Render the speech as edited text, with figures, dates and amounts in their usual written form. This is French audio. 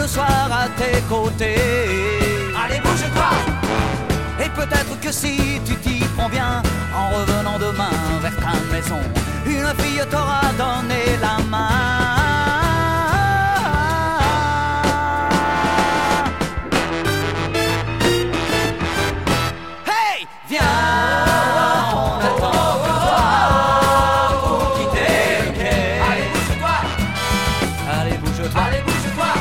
le soir à tes côtés. Allez, bouge-toi! Et peut-être que si tu t'y prends bien, en revenant demain vers ta maison, une fille t'aura donné